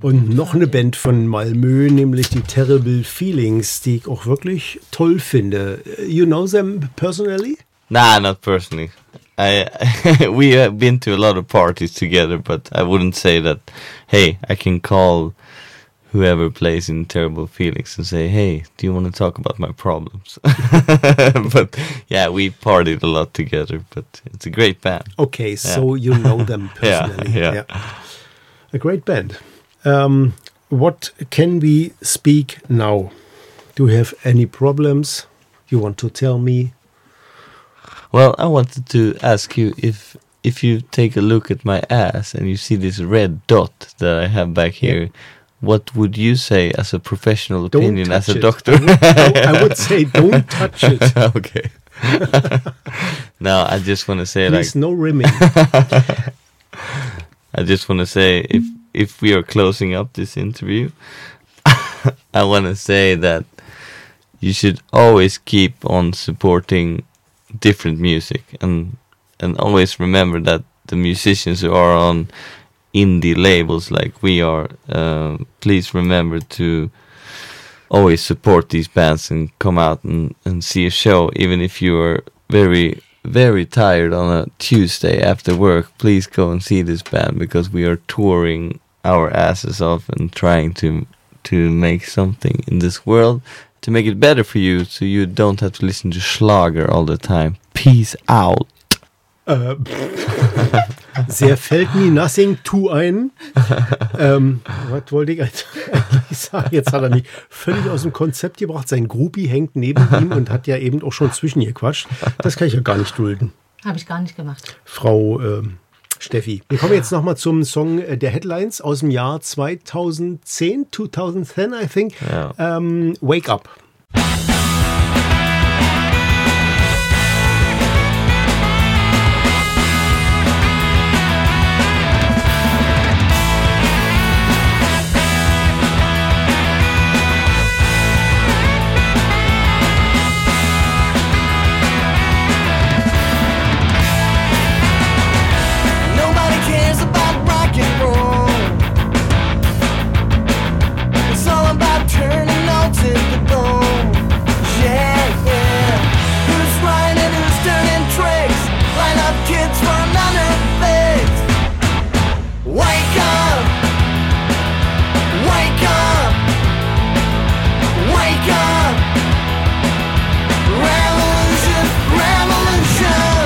Und noch eine Band von Malmö, nämlich die Terrible Feelings, die ich auch wirklich toll finde. You know them personally? Nah, not personally. We have been to a lot of parties together, but I wouldn't say that, hey, I can call whoever plays in Terrible Feelings and say, hey, do you want to talk about my problems? But yeah, we partied a lot together, but it's a great band. Okay, so you know them personally. Yeah. A great band. What can we speak now? Do you have any problems you want to tell me? Well, I wanted to ask you if you take a look at my ass and you see this red dot that I have back here, what would you say as a professional opinion as a doctor? I would say don't touch it. Okay. No, I just want to say Please, like no rimming. I just want to say if we are closing up this interview, I want to say that you should always keep on supporting different music and always remember that the musicians who are on indie labels like we are, please remember to always support these bands and come out and see a show, even if you are very, very tired on a Tuesday after work. Please go and see this band, because we are touring our asses off and trying to make something in this world to make it better for you, so you don't have to listen to Schlager all the time. Peace out. Sehr fällt me nothing to ein. Was wollte ich eigentlich sagen? Jetzt hat er mich völlig aus dem Konzept gebracht. Sein Groupie hängt neben ihm und hat ja eben auch schon zwischengequatscht. Das kann ich ja gar nicht dulden. Habe ich gar nicht gemacht. Frau Steffi. Wir kommen jetzt nochmal zum Song der Headlines aus dem Jahr 2010, I think. Ja. Wake Up. Nobody cares about rock and roll. It's all about turning notes into bone. Yeah, yeah. Who's lying and who's turning tricks? Line up kids for another fix. Wake up! Wake up! Wake up! Revolution! Revolution!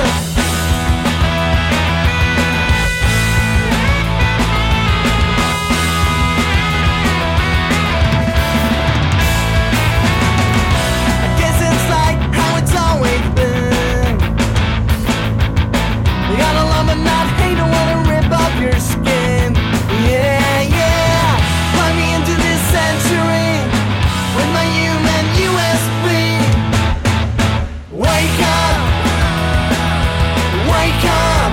Guess it's like how it's always been. You gotta love and not hate, don't wanna rip up your skin. Yeah, yeah. Plug me into this century with my human USB. Wake up. Wake up.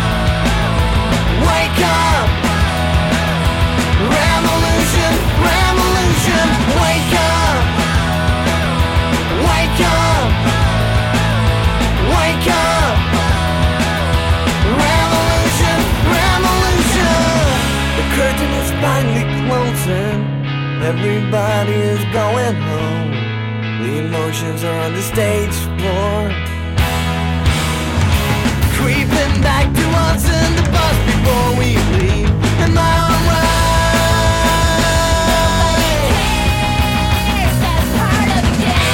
Wake up. Revolution. Revolution. Wake up. Wake up! Wake up! Revolution! Revolution! The curtain is finally closing. Everybody is going home. The emotions are on the stage floor. Creeping back to us in the bus before we leave. Am I alright? That's part of the game.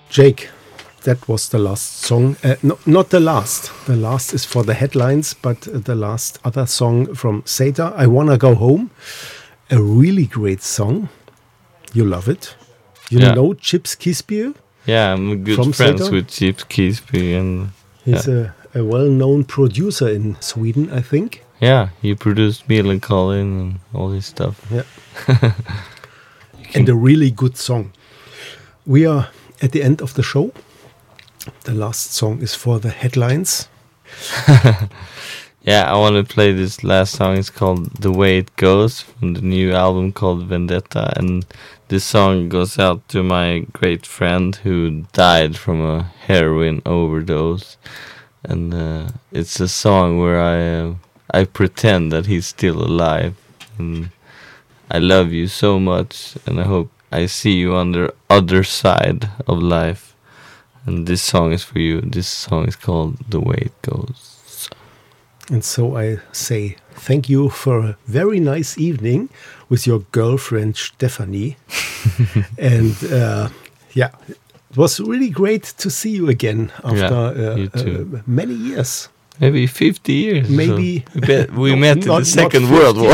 Jake, that was the last song. No, not the last. The last is for the headlines, but the last other song from Sata, I Wanna Go Home. A really great song. You love it. You Yeah. know Chips Kisby? Yeah, I'm good From friends Sata? with Chips Kisby, and He's a well-known producer in Sweden, I think. yeah, he produced Millencolin and all his stuff. Yeah. And a really good song. We are at the end of the show. The last song is for the headlines. Yeah, I want to play this last song. It's called The Way It Goes from the new album called Vendetta. And this song goes out to my great friend who died from a heroin overdose. And it's a song where I pretend that he's still alive. And I love you so much. And I hope I see you on the other side of life. And this song is for you. This song is called The Way It Goes. And so I say thank you for a very nice evening with your girlfriend Stephanie. And yeah, it was really great to see you again after you too. many years. Maybe 50 years. or Maybe. so. We met in the not Second 50. World War.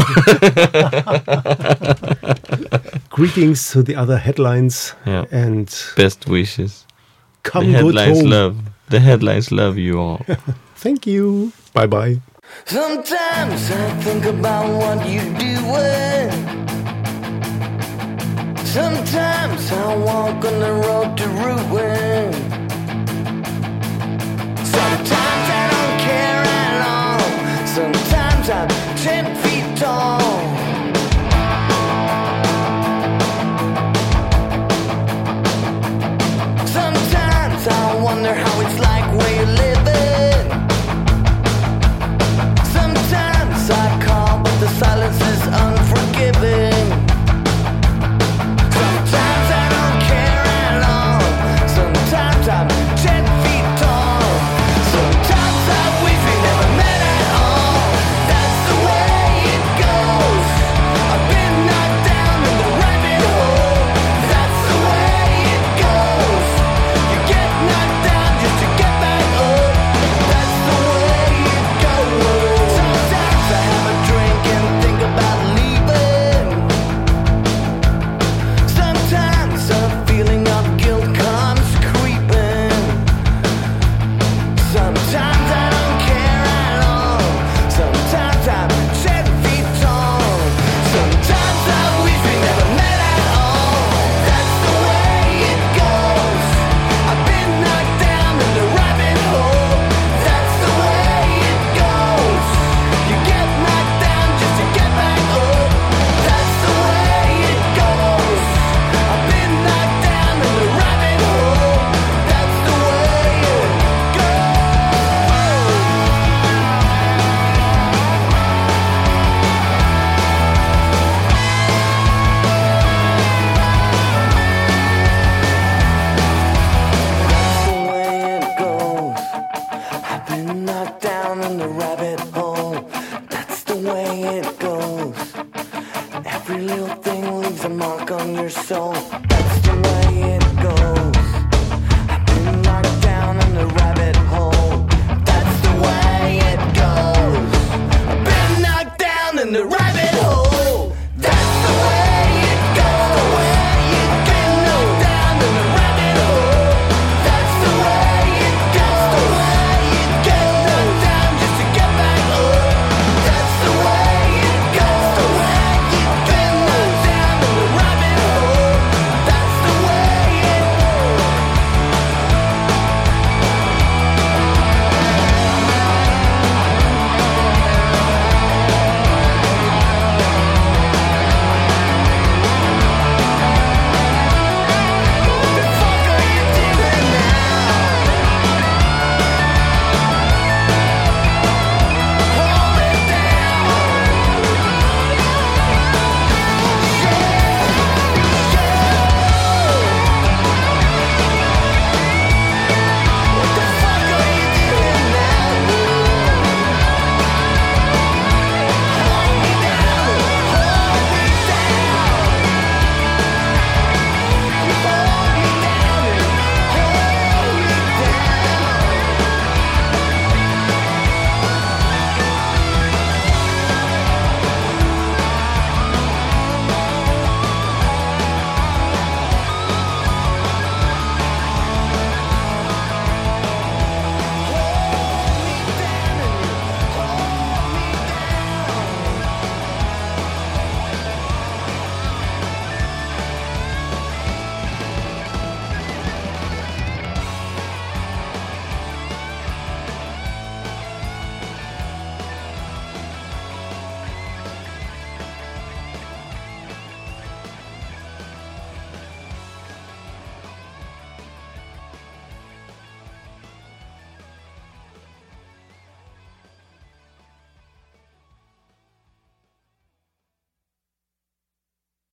Greetings to the other headlines. Yeah. And Best wishes. come The good headlines home. love. The headlines love you all. Thank you. Bye-bye. Sometimes I think about what you're doing. Sometimes I walk on the road to ruin. Sometimes I don't care at all. Sometimes I'm 10 feet tall.